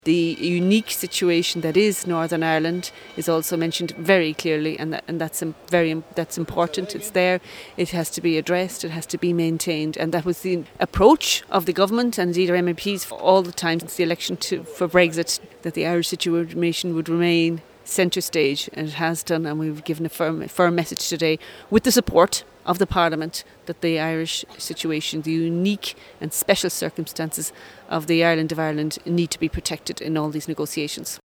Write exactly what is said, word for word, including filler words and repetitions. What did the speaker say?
The unique situation that is Northern Ireland is also mentioned very clearly, and that, and that's very that's important. It's there. It has to be addressed. It has to be maintained, and that was the approach of the government and indeed our M Ps for all the time since the election to, for Brexit, that the Irish situation would remain centre stage, and it has done. And we've given a firm, firm message today, with the support of the Parliament, that the Irish situation, the unique and special circumstances of the island of Ireland, need to be protected in all these negotiations.